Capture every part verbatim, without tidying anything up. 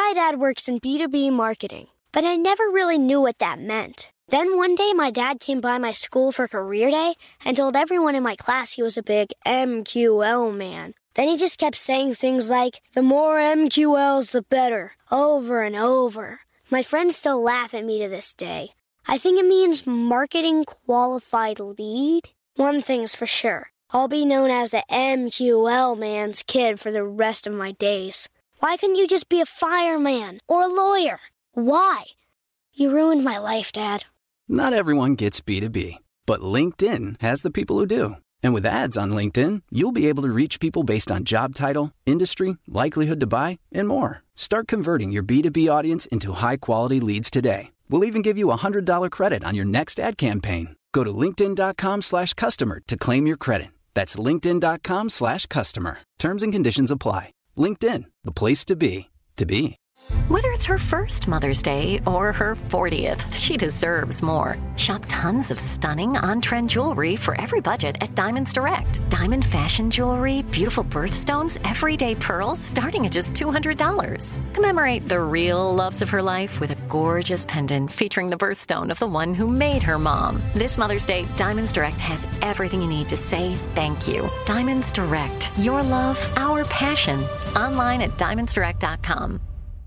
My dad works in B two B marketing, but I never really knew what that meant. Then one day my dad came by my school for career day and told everyone in my class he was a big M Q L man. Then he just kept saying things like, the more M Q Ls, the better, over and over. My friends still laugh at me to this day. I think it means marketing qualified lead. One thing's for sure. I'll be known as the M Q L man's kid for the rest of my days. Why couldn't you just be a fireman or a lawyer? Why? You ruined my life, Dad. Not everyone gets B two B, but LinkedIn has the people who do. And with ads on LinkedIn, you'll be able to reach people based on job title, industry, likelihood to buy, and more. Start converting your B two B audience into high-quality leads today. We'll even give you a one hundred dollars credit on your next ad campaign. Go to linkedin.com slash customer to claim your credit. That's linkedin.com slash customer. Terms and conditions apply. LinkedIn, the place to be, to be. Whether it's her first Mother's Day or her fortieth, she deserves more. Shop tons of stunning on-trend jewelry for every budget at Diamonds Direct. Diamond fashion jewelry, beautiful birthstones, everyday pearls starting at just two hundred dollars. Commemorate the real loves of her life with a gorgeous pendant featuring the birthstone of the one who made her mom. This Mother's Day, Diamonds Direct has everything you need to say thank you. Diamonds Direct. Your love, our passion. Online at diamonds direct dot com.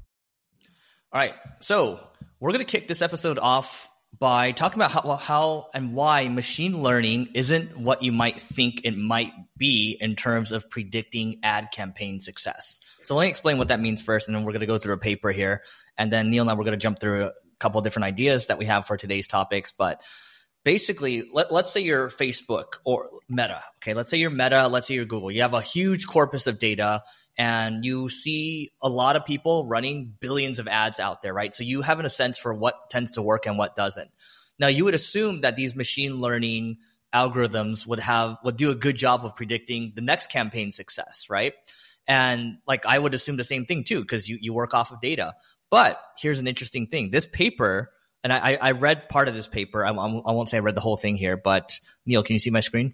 All right, so we're going to kick this episode off by talking about how, how and why machine learning isn't what you might think it might be in terms of predicting ad campaign success. So let me explain what that means first, and then we're going to go through a paper here. And then Neil and I, we're going to jump through a couple of different ideas that we have for today's topics. But basically, let, let's say you're Facebook or Meta. Okay, let's say you're Meta, let's say you're Google. You have a huge corpus of data, and you see a lot of people running billions of ads out there, right? So you have a sense for what tends to work and what doesn't. Now, you would assume that these machine learning algorithms would have would do a good job of predicting the next campaign success, right? And like I would assume the same thing too, because you, you work off of data. But here's an interesting thing. This paper, and I, I read part of this paper. I, I won't say I read the whole thing here, but Neil, can you see my screen?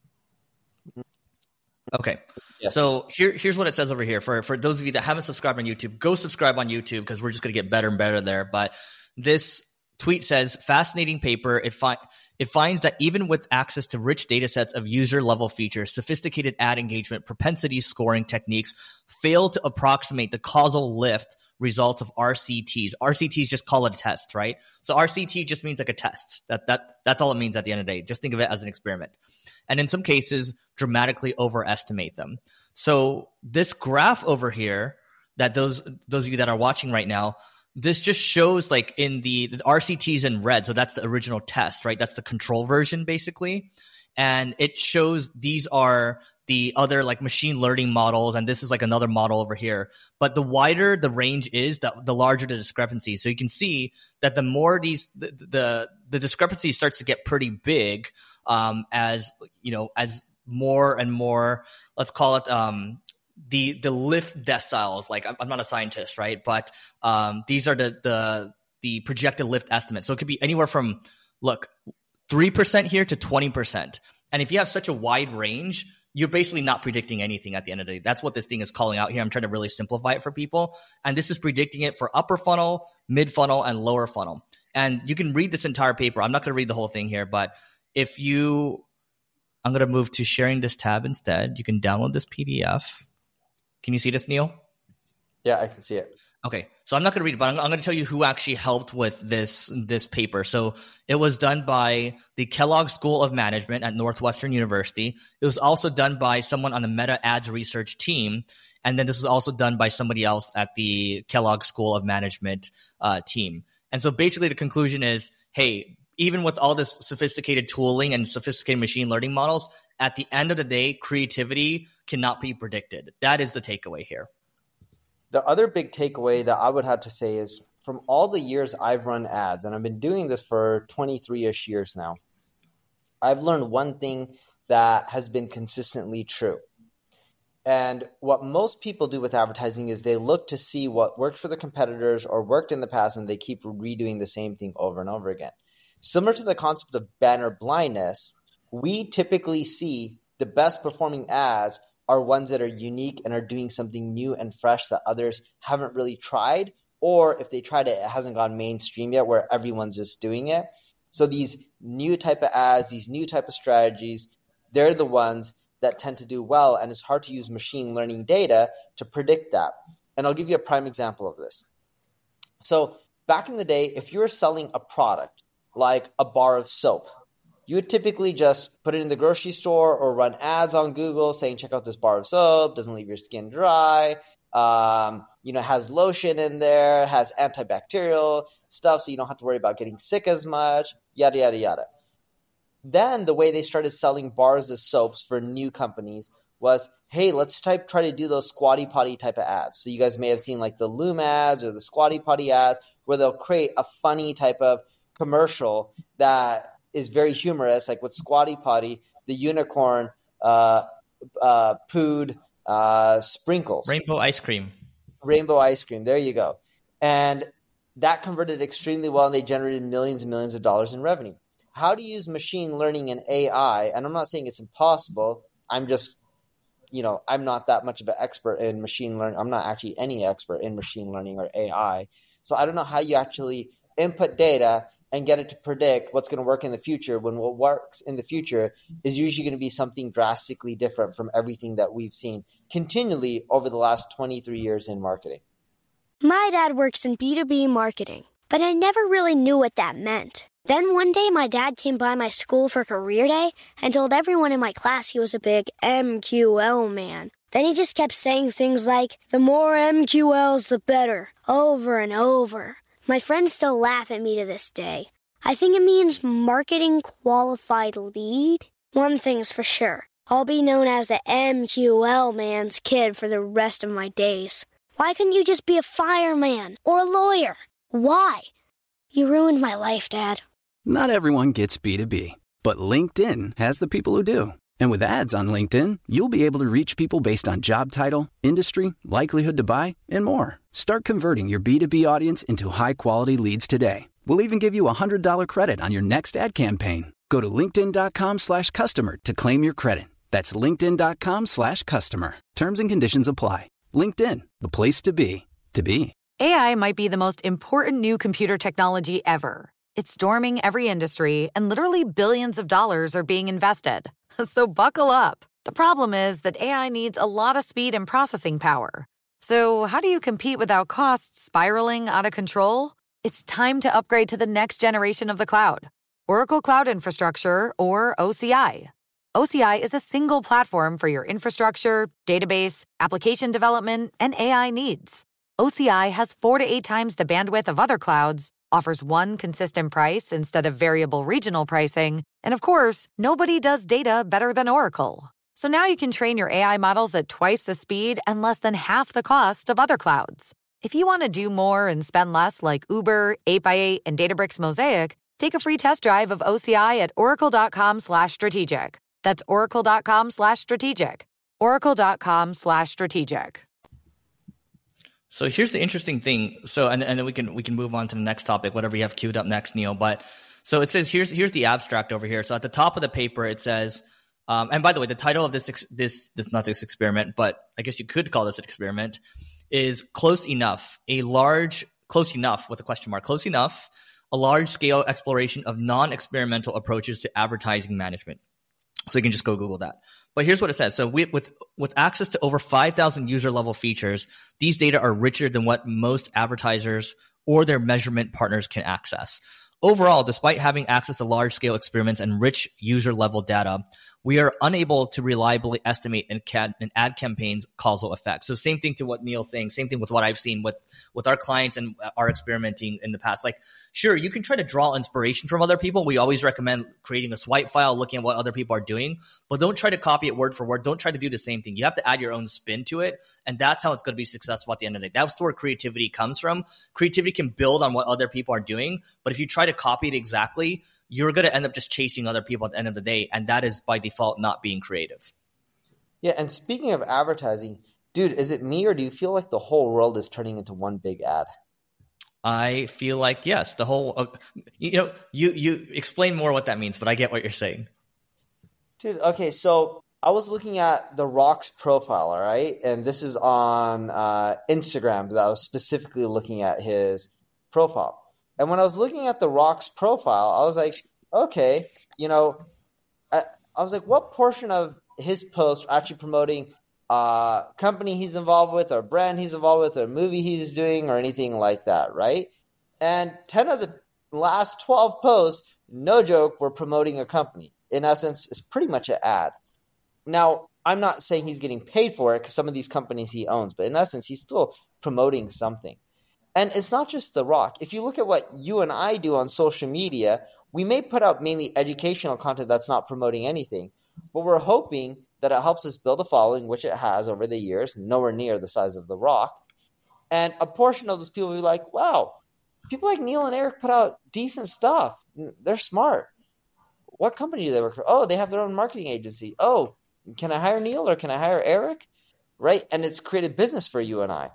Okay. Yes. So here, here's what it says over here. For, for those of you that haven't subscribed on YouTube, go subscribe on YouTube because we're just going to get better and better there. But this tweet says, fascinating paper. It, fi- it finds that even with access to rich data sets of user-level features, sophisticated ad engagement propensity scoring techniques fail to approximate the causal lift results of R C Ts. R C Ts just call it a test, right? So R C T just means like a test. That that That's all it means at the end of the day. Just think of it as an experiment. And in some cases, dramatically overestimate them. So this graph over here, that those those of you that are watching right now, this just shows like in the, the R C Ts in red. So that's the original test, right? That's the control version basically. And it shows these are the other like machine learning models. And this is like another model over here. But the wider the range is, the, the larger the discrepancy. So you can see that the more these, the, the, the discrepancy starts to get pretty big um, as, you know, as more and more, let's call it, um, the, the lift deciles. Like I'm, I'm not a scientist, right? But um, these are the, the, the projected lift estimates. So it could be anywhere from, look, three percent here to twenty percent. And if you have such a wide range, you're basically not predicting anything at the end of the day. That's what this thing is calling out here. I'm trying to really simplify it for people. And this is predicting it for upper funnel, mid funnel, and lower funnel. And you can read this entire paper. I'm not going to read the whole thing here, but if you, I'm going to move to sharing this tab instead. You can download this P D F. Can you see this, Neil? Yeah, I can see it. Okay, so I'm not going to read it, but I'm, I'm going to tell you who actually helped with this this paper. So it was done by the Kellogg School of Management at Northwestern University. It was also done by someone on the Meta Ads research team. And then this was also done by somebody else at the Kellogg School of Management uh, team. And so basically the conclusion is, hey, even with all this sophisticated tooling and sophisticated machine learning models, at the end of the day, creativity cannot be predicted. That is the takeaway here. The other big takeaway that I would have to say is from all the years I've run ads, and I've been doing this for twenty-three-ish years now, I've learned one thing that has been consistently true. And what most people do with advertising is they look to see what worked for the competitors or worked in the past, and they keep redoing the same thing over and over again. Similar to the concept of banner blindness, we typically see the best performing ads are ones that are unique and are doing something new and fresh that others haven't really tried, or if they tried it, it hasn't gone mainstream yet where everyone's just doing it. So these new type of ads, these new type of strategies, they're the ones that tend to do well, and it's hard to use machine learning data to predict that. And I'll give you a prime example of this. So back in the day, if you were selling a product like a bar of soap, you would typically just put it in the grocery store or run ads on Google saying, check out this bar of soap, doesn't leave your skin dry, um, you know, has lotion in there, has antibacterial stuff so you don't have to worry about getting sick as much, yada, yada, yada. Then the way they started selling bars of soaps for new companies was, hey, let's type, try to do those Squatty Potty type of ads. So you guys may have seen like the Loom ads or the Squatty Potty ads where they'll create a funny type of commercial that is very humorous, like with Squatty Potty, the unicorn uh, uh, pooed uh, sprinkles. Rainbow ice cream. Rainbow ice cream. There you go. And that converted extremely well, and they generated millions and millions of dollars in revenue. How to use machine learning and A I, and I'm not saying it's impossible. I'm just, you know, I'm not that much of an expert in machine learning. I'm not actually any expert in machine learning or A I. So I don't know how you actually input data and get it to predict what's going to work in the future when what works in the future is usually going to be something drastically different from everything that we've seen continually over the last twenty-three years in marketing. My dad works in B two B marketing, but I never really knew what that meant. Then one day my dad came by my school for career day and told everyone in my class he was a big M Q L man. Then he just kept saying things like, the more M Q Ls, the better, over and over. My friends still laugh at me to this day. I think it means marketing qualified lead. One thing's for sure. I'll be known as the M Q L man's kid for the rest of my days. Why couldn't you just be a fireman or a lawyer? Why? You ruined my life, Dad. Not everyone gets B two B, but LinkedIn has the people who do. And with ads on LinkedIn, you'll be able to reach people based on job title, industry, likelihood to buy, and more. Start converting your B two B audience into high-quality leads today. We'll even give you a one hundred dollars credit on your next ad campaign. Go to linkedin.com slash customer to claim your credit. That's linkedin.com slash customer. Terms and conditions apply. LinkedIn, the place to be, to be. A I might be the most important new computer technology ever. It's storming every industry, and literally billions of dollars are being invested. So buckle up. The problem is that A I needs a lot of speed and processing power. So how do you compete without costs spiraling out of control? It's time to upgrade to the next generation of the cloud. Oracle Cloud Infrastructure, or O C I. O C I is a single platform for your infrastructure, database, application development, and A I needs. O C I has four to eight times the bandwidth of other clouds, offers one consistent price instead of variable regional pricing, and of course, nobody does data better than Oracle. So now you can train your A I models at twice the speed and less than half the cost of other clouds. If you want to do more and spend less like Uber, eight by eight, and Databricks Mosaic, take a free test drive of O C I at oracle.com slash strategic. That's oracle.com slash strategic. oracle.com slash strategic. So here's the interesting thing. So, and, and then we can we can move on to the next topic, whatever you have queued up next, Neil. But so it says here's here's the abstract over here. So at the top of the paper, it says, um, and by the way, the title of this ex- this this not this experiment, but I guess you could call this an experiment, is close enough. A large close enough with a question mark. Close enough. A large scale exploration of non-experimental approaches to advertising management. So you can just go Google that. But here's what it says. So we, with with access to over five thousand user-level features, these data are richer than what most advertisers or their measurement partners can access. Overall, despite having access to large-scale experiments and rich user-level data, we are unable to reliably estimate an, ca- an ad campaign's causal effect. So same thing to what Neil's saying, same thing with what I've seen with, with our clients and our experimenting in the past. Like, sure, you can try to draw inspiration from other people. We always recommend creating a swipe file, looking at what other people are doing, but don't try to copy it word for word. Don't try to do the same thing. You have to add your own spin to it, and that's how it's going to be successful at the end of the day. That's where creativity comes from. Creativity can build on what other people are doing, but if you try to copy it exactly, you're going to end up just chasing other people at the end of the day. And that is by default not being creative. Yeah. And speaking of advertising, dude, is it me or do you feel like the whole world is turning into one big ad? I feel like, yes, the whole, uh, you know, you, you explain more what that means, but I get what you're saying. Dude. Okay. So I was looking at The Rock's profile, all right? And this is on uh, Instagram that I was specifically looking at his profile. And when I was looking at The Rock's profile, I was like, okay, you know, I, I was like, what portion of his posts are actually promoting uh company he's involved with or brand he's involved with or movie he's doing or anything like that, right? And ten of the last twelve posts, no joke, were promoting a company. In essence, it's pretty much an ad. Now, I'm not saying he's getting paid for it because some of these companies he owns, but in essence, he's still promoting something. And it's not just The Rock. If you look at what you and I do on social media, we may put out mainly educational content that's not promoting anything, but we're hoping that it helps us build a following, which it has over the years, nowhere near the size of The Rock. And a portion of those people will be like, wow, people like Neil and Eric put out decent stuff. They're smart. What company do they work for? Oh, they have their own marketing agency. Oh, can I hire Neil or can I hire Eric? Right? And it's created business for you and I.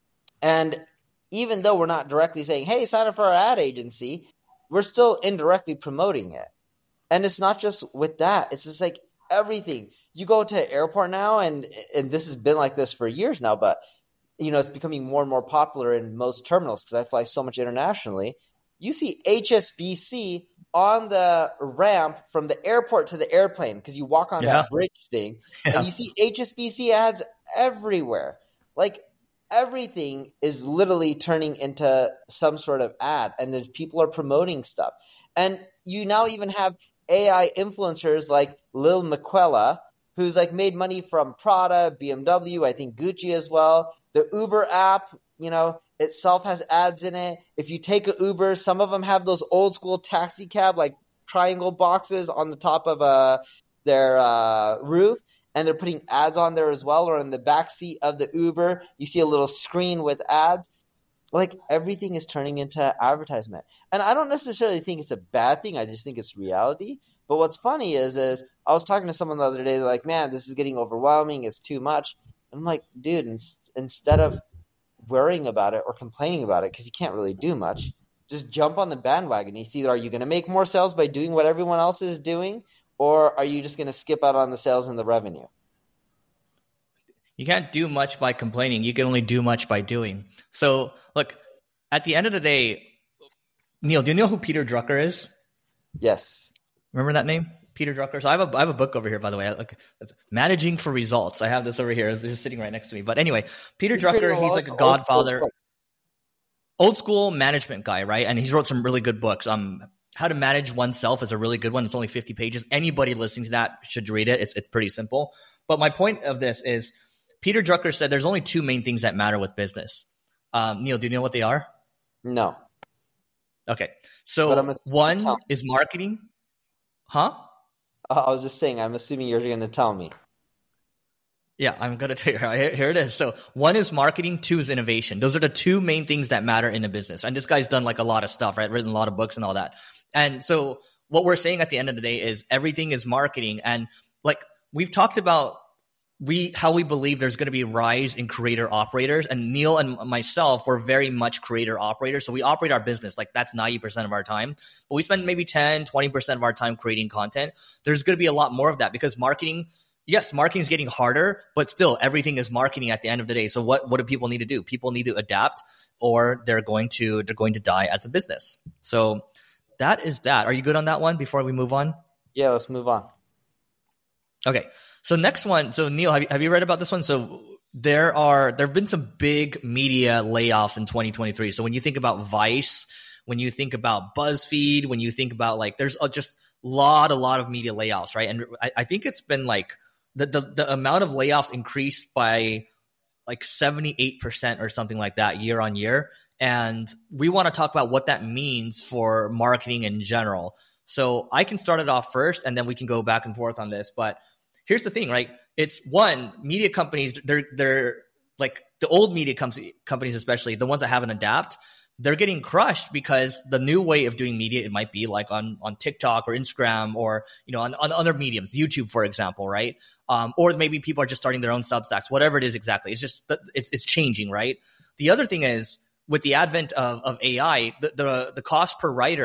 And even though we're not directly saying, hey, sign up for our ad agency, we're still indirectly promoting it. And it's not just with that. It's just like everything. You go to an airport now, and and this has been like this for years now, but you know, it's becoming more and more popular in most terminals because I fly so much internationally. You see H S B C on the ramp from the airport to the airplane because you walk on yeah. that bridge thing, yeah. and you see H S B C ads everywhere. Like everything is literally turning into some sort of ad, and then people are promoting stuff. And you now even have A I influencers like Lil Miquela, who's like made money from Prada, B M W, I think Gucci as well. The Uber app, you know, itself has ads in it. If you take an Uber, some of them have those old school taxi cab, like triangle boxes on the top of uh, their uh, roof. And they're putting ads on there as well, or in the back seat of the Uber, you see a little screen with ads. Like everything is turning into advertisement. And I don't necessarily think it's a bad thing. I just think it's reality. But what's funny is, is I was talking to someone the other day. They're like, man, this is getting overwhelming. It's too much. And I'm like, dude, in- instead of worrying about it or complaining about it, because you can't really do much, just jump on the bandwagon. It's either, are you going to make more sales by doing what everyone else is doing, or are you just going to skip out on the sales and the revenue? You can't do much by complaining. You can only do much by doing. So, look, at the end of the day, Neil, do you know who Peter Drucker is? Yes. Remember that name? Peter Drucker. So I have a I have a book over here, by the way. Like, Managing for Results. I have this over here. It's just sitting right next to me. But anyway, Peter he's Drucker, he's like a godfather. Old school, old school management guy, right? And he's wrote some really good books. Um, How to Manage Oneself is a really good one. It's only fifty pages. Anybody listening to that should read it. It's it's pretty simple. But my point of this is, Peter Drucker said there's only two main things that matter with business. Um, Neil, do you know what they are? No. Okay. So one is marketing. Huh? I was just saying, I'm assuming you're going to tell me. Yeah, I'm going to tell you. Here, here it is. So one is marketing, two is innovation. Those are the two main things that matter in a business. And this guy's done like a lot of stuff, right? Written a lot of books and all that. And so what we're saying at the end of the day is everything is marketing. And like we've talked about we how we believe there's going to be a rise in creator operators. And Neil and myself, we're very much creator operators. So we operate our business like that's ninety percent of our time. But we spend maybe ten, twenty percent of our time creating content. There's going to be a lot more of that because marketing – yes, marketing is getting harder, but still everything is marketing at the end of the day. So what, what do people need to do? People need to adapt or they're going to they're going to die as a business. So that is that. Are you good on that one before we move on? Yeah, let's move on. Okay. So next one. So Neil, have you, have you read about this one? So there are there have been some big media layoffs in twenty twenty-three. So when you think about Vice, when you think about BuzzFeed, when you think about like there's a, just a lot, a lot of media layoffs, right? And I, I think it's been like The, the the amount of layoffs increased by like seventy-eight percent or something like that year on year. And we want to talk about what that means for marketing in general. So I can start it off first and then we can go back and forth on this. But here's the thing, right? It's one, media companies, they're they're like the old media com- companies, especially the ones that haven't adapted, they're getting crushed because the new way of doing media, it might be like on, on TikTok or Instagram or, you know, on, on other mediums, YouTube, for example, right? Um, or maybe people are just starting their own Substacks, whatever it is exactly. It's just, it's, it's changing, right? The other thing is with the advent of, of A I, the, the, the cost per writer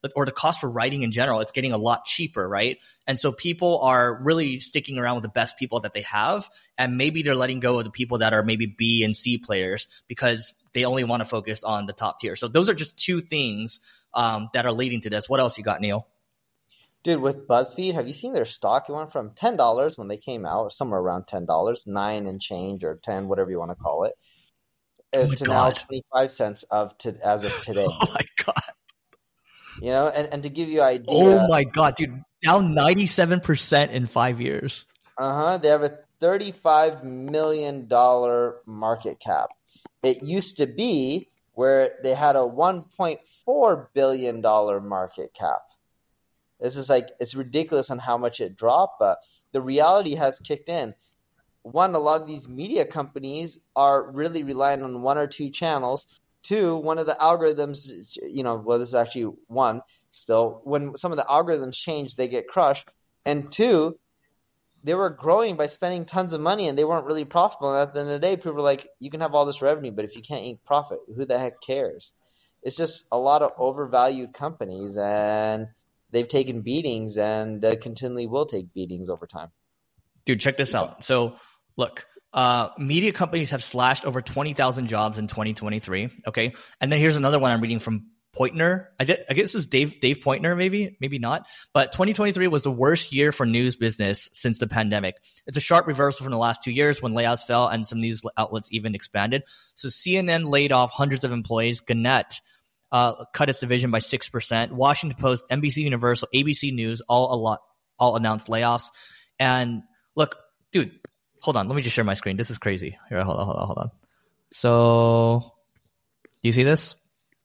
or the cost for writing in general, it's getting a lot cheaper, right? And so people are really sticking around with the best people that they have, and maybe they're letting go of the people that are maybe B and C players because they only want to focus on the top tier. So those are just two things um, that are leading to this. What else you got, Neil? Dude, with BuzzFeed, have you seen their stock? It went from ten dollars when they came out, somewhere around ten dollars, nine and change or ten, whatever you want to call it, oh to God. now twenty-five cents of to, as of today. Oh my God. You know, and, and to give you an idea. Oh my God, dude, down ninety-seven percent in five years. Uh-huh. They have a thirty-five million dollars market cap. It used to be where they had a one point four billion dollars market cap. This is like, it's ridiculous on how much it dropped, but the reality has kicked in. One, a lot of these media companies are really relying on one or two channels. Two, one of the algorithms, you know, well, this is actually one still. When some of the algorithms change, they get crushed. And two, they were growing by spending tons of money and they weren't really profitable. And at the end of the day, people were like, you can have all this revenue, but if you can't ink profit, who the heck cares? It's just a lot of overvalued companies, and they've taken beatings and uh, continually will take beatings over time. Dude, check this out. So look, uh, media companies have slashed over twenty thousand jobs in twenty twenty-three. Okay. And then here's another one I'm reading from Poitner. I, did, I guess this is Dave, Dave Poitner, maybe, maybe not. But twenty twenty-three was the worst year for news business since the pandemic. It's a sharp reversal from the last two years when layoffs fell and some news outlets even expanded. So C N N laid off hundreds of employees. Gannett uh, cut its division by six percent. Washington Post, N B C Universal, A B C News, all a lot, all announced layoffs. And look, dude, hold on. Let me just share my screen. This is crazy. Here, hold on, hold on, hold on. So, you see this?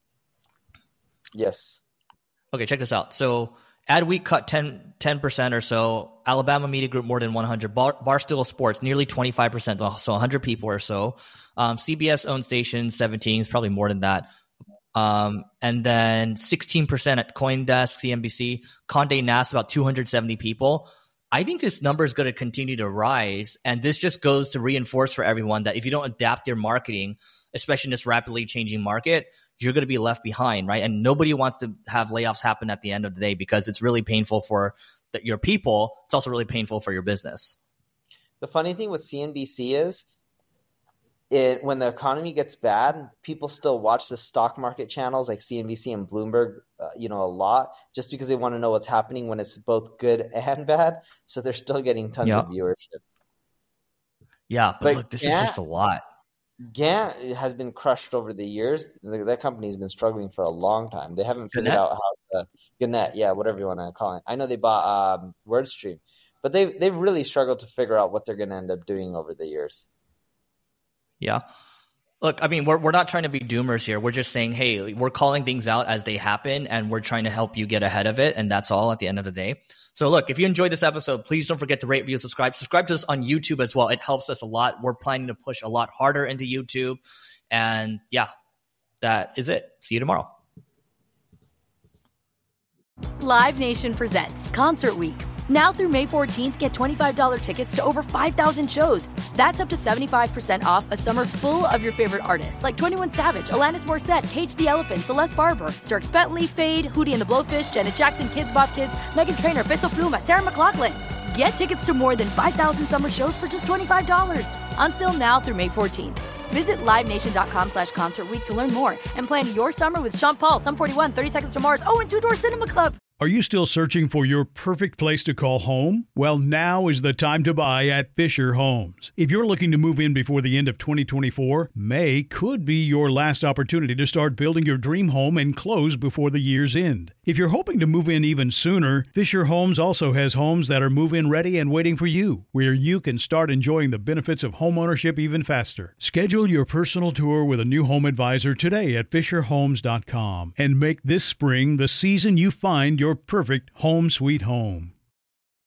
Yes. Okay, check this out. So, Adweek cut ten percent or so. Alabama Media Group more than one hundred. Bar, Barstool Sports nearly twenty-five percent, so one hundred people or so. Um, C B S owned stations seventeen, is probably more than that. Um, and then sixteen percent at CoinDesk, C N B C. Condé Nast about two hundred seventy people. I think this number is going to continue to rise, and this just goes to reinforce for everyone that if you don't adapt your marketing, especially in this rapidly changing market, you're going to be left behind, right? And nobody wants to have layoffs happen at the end of the day because it's really painful for the, your people. It's also really painful for your business. The funny thing with C N B C is it when the economy gets bad, people still watch the stock market channels like C N B C and Bloomberg, uh, you know, a lot just because they want to know what's happening when it's both good and bad. So they're still getting tons yeah. of viewership. Yeah, but, but look, this Gant, is just a lot. Gant has been crushed over the years. That company's been struggling for a long time. They haven't figured Gannett? out how to Gannett, yeah, whatever you want to call it. I know they bought um, WordStream, but they they've really struggled to figure out what they're going to end up doing over the years. Yeah. Look, I mean, we're we're not trying to be doomers here. We're just saying, hey, we're calling things out as they happen, and we're trying to help you get ahead of it, and that's all at the end of the day. So look, if you enjoyed this episode, please don't forget to rate, review, subscribe. Subscribe to us on YouTube as well. It helps us a lot. We're planning to push a lot harder into YouTube. And yeah, that is it. See you tomorrow. Live Nation presents Concert Week. Now through May fourteenth, get twenty-five dollars tickets to over five thousand shows. That's up to seventy-five percent off a summer full of your favorite artists like twenty-one Savage, Alanis Morissette, Cage the Elephant, Celeste Barber, Dierks Bentley, Fade, Hootie and the Blowfish, Janet Jackson, Kids Bop Kids, Meghan Trainor, Bissell Pluma, Sarah McLachlan. Get tickets to more than five thousand summer shows for just twenty-five dollars. Until now through May fourteenth. Visit livenation.com slash concert week to learn more and plan your summer with Sean Paul, Sum forty-one, thirty Seconds to Mars, oh, and Two Door Cinema Club. Are you still searching for your perfect place to call home? Well, now is the time to buy at Fisher Homes. If you're looking to move in before the end of twenty twenty-four, May could be your last opportunity to start building your dream home and close before the year's end. If you're hoping to move in even sooner, Fisher Homes also has homes that are move-in ready and waiting for you, where you can start enjoying the benefits of homeownership even faster. Schedule your personal tour with a new home advisor today at fisher homes dot com and make this spring the season you find your Your perfect home sweet home.